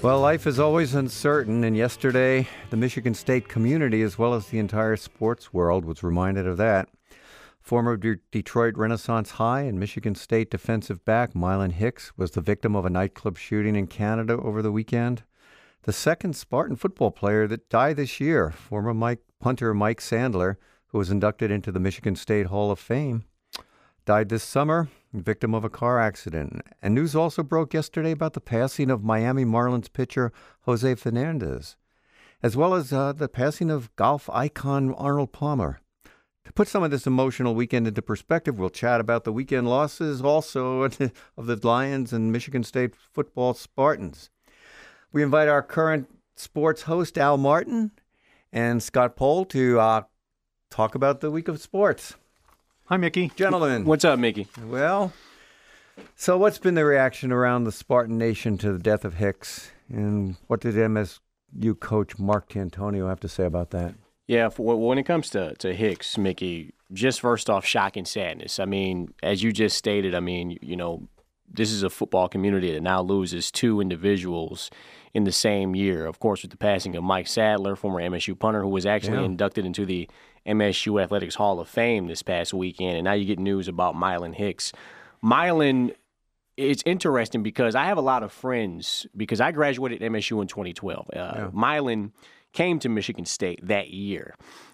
Well, life is always uncertain, and yesterday the Michigan State community, as well as the entire sports world, was reminded of that. Former Detroit Renaissance High and Michigan State defensive back Mylon Hicks was the victim of a nightclub shooting in Canada over the weekend. The second Spartan football player that died this year, former punter Mike Sandler, who was inducted into the Michigan State Hall of Fame, died this summer, victim of a car accident. And news also broke yesterday about the passing of Miami Marlins pitcher Jose Fernandez, as well as the passing of golf icon Arnold Palmer. To put some of this emotional weekend into perspective, we'll chat about the weekend losses also of the Lions and Michigan State football Spartans. We invite our current sports host, Al Martin, and Scott Pohl to talk about the week of sports. Hi, Mickey. Gentlemen. What's up, Mickey? Well, so what's been the reaction around the Spartan Nation to the death of Hicks? And what did MSU coach Mark D'Antonio have to say about that? Yeah, when it comes to Hicks, Mickey, just first off, shock and sadness. I mean, as you just stated, this is a football community that now loses two individuals in the same year. Of course, with the passing of Mike Sadler, former MSU punter, who was actually inducted into the MSU Athletics Hall of Fame this past weekend. And now you get news about Mylon Hicks. Mylon, it's interesting because I have a lot of friends, because I graduated at MSU in 2012. Mylon came to Michigan State that year.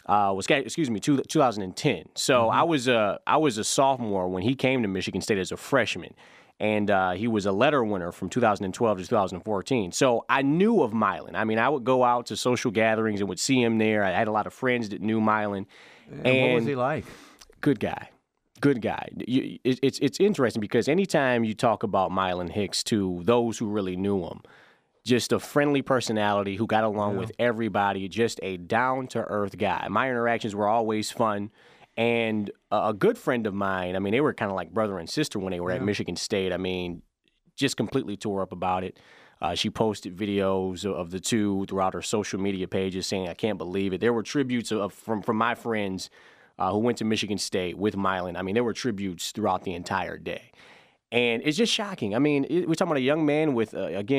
2010. So I was a sophomore when he came to Michigan State as a freshman. And he was a letter winner from 2012 to 2014. So I knew of Mylon. I mean, I would go out to social gatherings and would see him there. I had a lot of friends that knew Mylon. And what was he like? Good guy. Good guy. It's interesting because anytime you talk about Mylon Hicks to those who really knew him, just a friendly personality who got along with everybody, just a down-to-earth guy. My interactions were always fun. And a good friend of mine, I mean, they were kind of like brother and sister when they were at Michigan State. I mean, just completely tore up about it. She posted videos of the two throughout her social media pages saying, I can't believe it. There were tributes from my friends who went to Michigan State with Mylon. I mean, there were tributes throughout the entire day. And it's just shocking. I mean, we're talking about a young man with,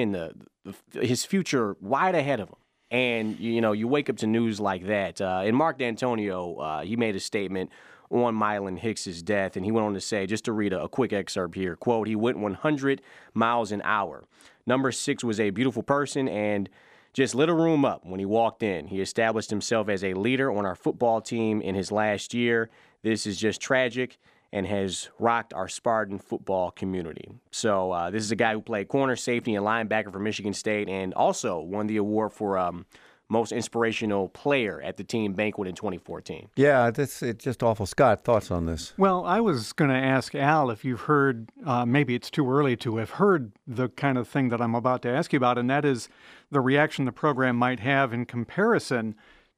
his future wide ahead of him. And, you wake up to news like that. And Mark D'Antonio, he made a statement on Mylon Hicks' death, and he went on to say, just to read a quick excerpt here, quote, he went 100 miles an hour. Number 6 was a beautiful person and just lit a room up when he walked in. He established himself as a leader on our football team in his last year. This is just tragic and has rocked our Spartan football community. So this is a guy who played corner, safety, and linebacker for Michigan State and also won the award for most inspirational player at the team banquet in 2014. Yeah, it's just awful. Scott, thoughts on this? Well, I was going to ask Al if you've heard, maybe it's too early to have heard the kind of thing that I'm about to ask you about, and that is the reaction the program might have in comparison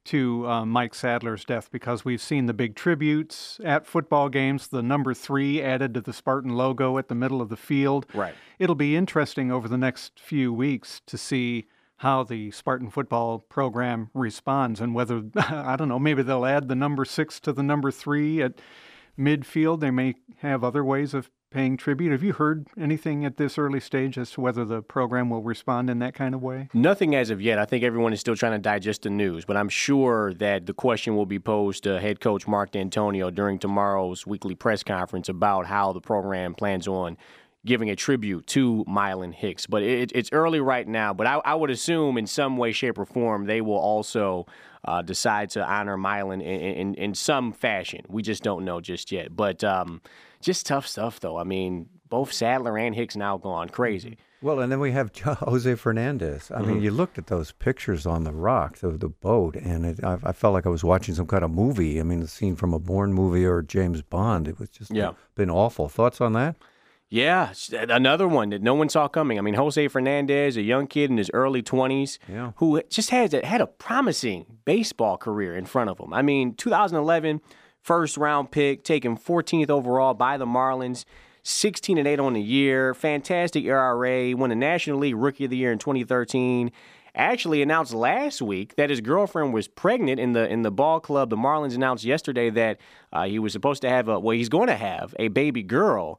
to Mike Sadler's death, because we've seen the big tributes at football games, the number 3 added to the Spartan logo at the middle of the field. Right. It'll be interesting over the next few weeks to see how the Spartan football program responds and whether, I don't know, maybe they'll add the number 6 to the number 3 at midfield. They may have other ways of paying tribute. Have you heard anything at this early stage as to whether the program will respond in that kind of way? Nothing as of yet. I think everyone is still trying to digest the news, but I'm sure that the question will be posed to head coach Mark D'Antonio during tomorrow's weekly press conference about how the program plans on giving a tribute to Mylon Hicks. But it's early right now, but I would assume in some way, shape, or form they will also decide to honor Mylon in some fashion. We just don't know just yet. But just tough stuff, though. I mean, both Sadler and Hicks now gone crazy. Well, and then we have Jose Fernandez. I mean, you looked at those pictures on the rocks of the boat, and I felt like I was watching some kind of movie. I mean, the scene from a Bourne movie or James Bond. It was just been awful. Thoughts on that? Yeah, another one that no one saw coming. I mean, Jose Fernandez, a young kid in his early 20s, who just had a promising baseball career in front of him. I mean, 2011, first-round pick, taken 14th overall by the Marlins, 16-8 on the year, fantastic ERA, won the National League Rookie of the Year in 2013. Actually announced last week that his girlfriend was pregnant in the ball club. The Marlins announced yesterday that he was supposed to have he's going to have a baby girl.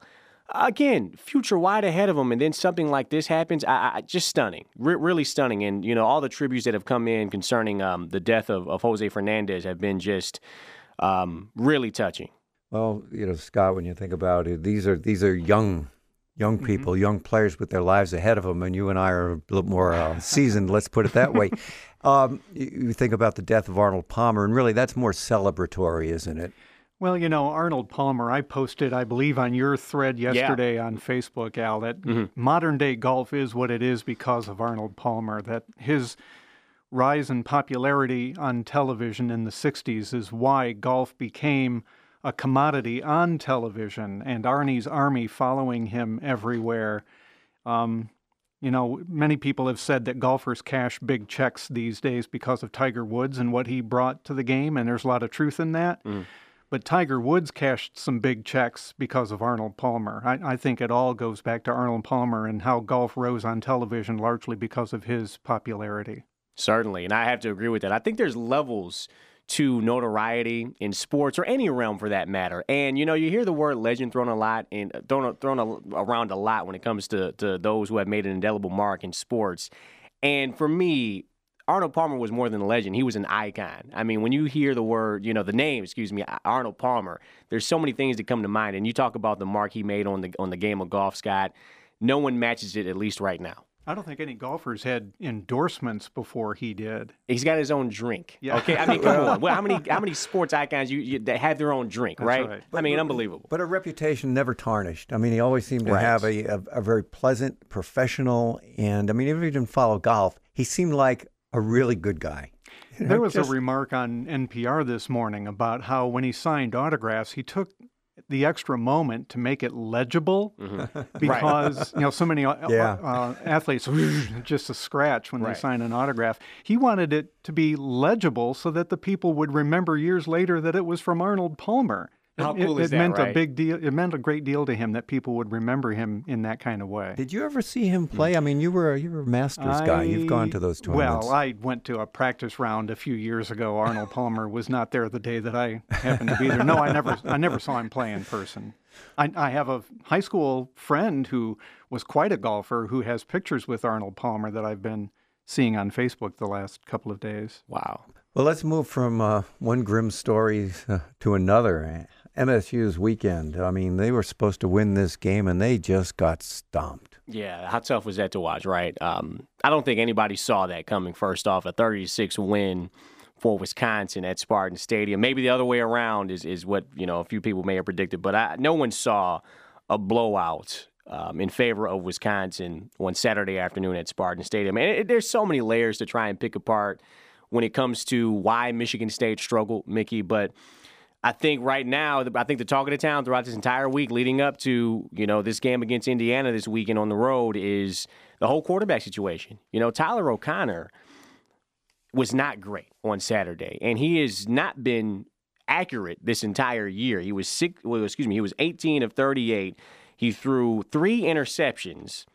Again, future wide ahead of him, and then something like this happens. Just stunning, really stunning. And all the tributes that have come in concerning the death of Jose Fernandez have been just really touching. Well, Scott, when you think about it, these are young people, young players with their lives ahead of them, and you and I are a little more seasoned. Let's put it that way. You think about the death of Arnold Palmer, and really, that's more celebratory, isn't it? Well, Arnold Palmer, I posted, I believe, on your thread yesterday on Facebook, Al, that modern-day golf is what it is because of Arnold Palmer, that his rise in popularity on television in the 60s is why golf became a commodity on television, and Arnie's army following him everywhere. Many people have said that golfers cash big checks these days because of Tiger Woods and what he brought to the game, and there's a lot of truth in that. But Tiger Woods cashed some big checks because of Arnold Palmer. I think it all goes back to Arnold Palmer and how golf rose on television largely because of his popularity. Certainly, and I have to agree with that. I think there's levels to notoriety in sports or any realm for that matter. And, you hear the word legend thrown around a lot when it comes to those who have made an indelible mark in sports. And for me, Arnold Palmer was more than a legend. He was an icon. I mean, when you hear the word, the name, Arnold Palmer, there's so many things that come to mind. And you talk about the mark he made on the game of golf, Scott. No one matches it, at least right now. I don't think any golfers had endorsements before he did. He's got his own drink. Yeah. Okay, I mean, come on. Well, how many sports icons that have their own drink, right? I mean, unbelievable. But a reputation never tarnished. I mean, he always seemed to have a very pleasant, professional, and I mean, if you didn't follow golf, he seemed like a really good guy. There was a remark on NPR this morning about how when he signed autographs, he took the extra moment to make it legible because so many athletes just a scratch when they sign an autograph. He wanted it to be legible so that the people would remember years later that it was from Arnold Palmer. How cool is that, meant a big deal. It meant a great deal to him that people would remember him in that kind of way. Did you ever see him play? I mean, you were a Masters guy. You've gone to those tournaments. Well, I went to a practice round a few years ago. Arnold Palmer was not there the day that I happened to be there. No, I never saw him play in person. I have a high school friend who was quite a golfer who has pictures with Arnold Palmer that I've been seeing on Facebook the last couple of days. Wow. Well, let's move from one grim story to another. MSU's weekend. I mean, they were supposed to win this game, and they just got stomped. Yeah, how tough was that to watch, right? I don't think anybody saw that coming, first off. A 36 win for Wisconsin at Spartan Stadium. Maybe the other way around is what a few people may have predicted, but no one saw a blowout in favor of Wisconsin on Saturday afternoon at Spartan Stadium. And there's so many layers to try and pick apart when it comes to why Michigan State struggled, Mickey, but I think right now, the talk of the town throughout this entire week leading up to, this game against Indiana this weekend on the road is the whole quarterback situation. Tyler O'Connor was not great on Saturday, and he has not been accurate this entire year. He was 18 of 38. He threw 3 interceptions,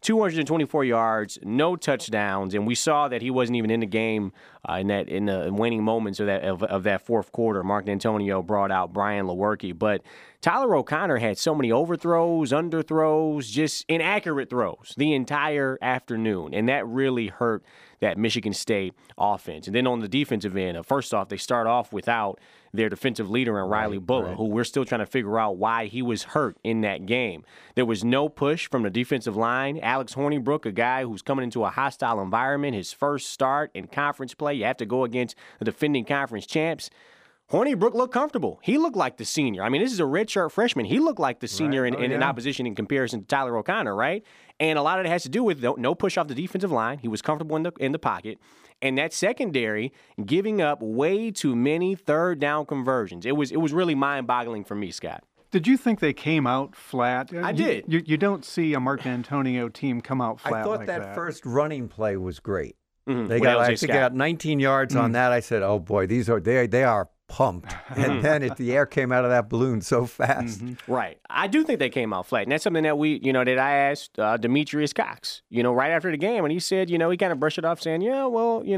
224 yards, no touchdowns, and we saw that he wasn't even in the game in the waning moments of that fourth quarter. Mark D'Antonio brought out Brian Lewerke, but Tyler O'Connor had so many overthrows, underthrows, just inaccurate throws the entire afternoon, and that really hurt that Michigan State offense. And then on the defensive end, first off, they start off without their defensive leader in Riley Bullough, who we're still trying to figure out why he was hurt in that game. There was no push from the defensive line. Alex Hornibrook, a guy who's coming into a hostile environment, his first start in conference play, you have to go against the defending conference champs. Hornibrook looked comfortable. He looked like the senior. I mean, this is a redshirt freshman. He looked like the senior in opposition in comparison to Tyler O'Connor, right? And a lot of it has to do with no push off the defensive line. He was comfortable in the pocket. And that secondary giving up way too many third down conversions. It was really mind-boggling for me, Scott. Did you think they came out flat? I did. You don't see a Mark D'Antonio team come out flat. I thought like that first running play was great. Mm-hmm. They got 19 yards on that. I said, "Oh boy, they are pumped." And then the air came out of that balloon so fast. Mm-hmm. Right. I do think they came out flat. And that's something that that I asked Demetrius Cox, right after the game. And he said, he kind of brushed it off saying, yeah, well,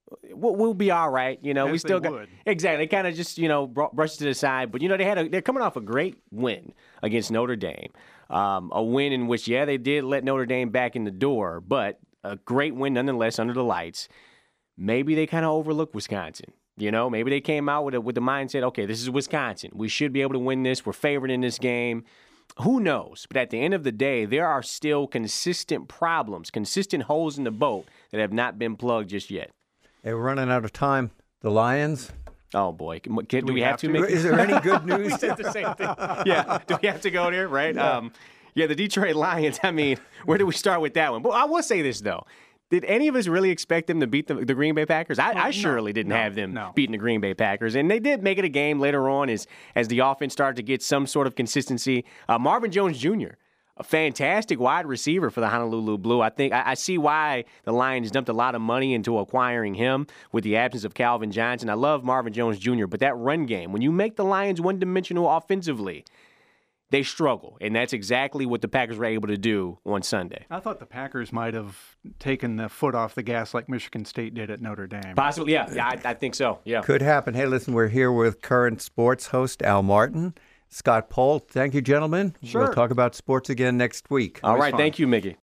we'll be all right. You know, As we still they got would. exactly. They kind of just brush it to the side. But they're coming off a great win against Notre Dame, a win in which they did let Notre Dame back in the door, but a great win nonetheless under the lights. Maybe they kind of overlooked Wisconsin. You know, maybe they came out with the mindset, okay, this is Wisconsin. We should be able to win this. We're favored in this game. Who knows? But at the end of the day, there are still consistent problems, consistent holes in the boat that have not been plugged just yet. Hey, we're running out of time. The Lions. Oh, boy. Do we have to? Is there any good news? We said the same thing. Yeah. Do we have to go there, right? The Detroit Lions, I mean, where do we start with that one? But I will say this, though. Did any of us really expect them to beat the Green Bay Packers? I surely didn't have them beating the Green Bay Packers. And they did make it a game later on as the offense started to get some sort of consistency. Marvin Jones Jr., a fantastic wide receiver for the Honolulu Blue. I think I see why the Lions dumped a lot of money into acquiring him with the absence of Calvin Johnson. I love Marvin Jones Jr., but that run game, when you make the Lions one-dimensional offensively, they struggle, and that's exactly what the Packers were able to do on Sunday. I thought the Packers might have taken the foot off the gas like Michigan State did at Notre Dame. Possibly, yeah, I think so, yeah. Could happen. Hey, listen, we're here with current sports host Al Martin, Scott Pohl. Thank you, gentlemen. Sure. We'll talk about sports again next week. All right, thank you, Mickey.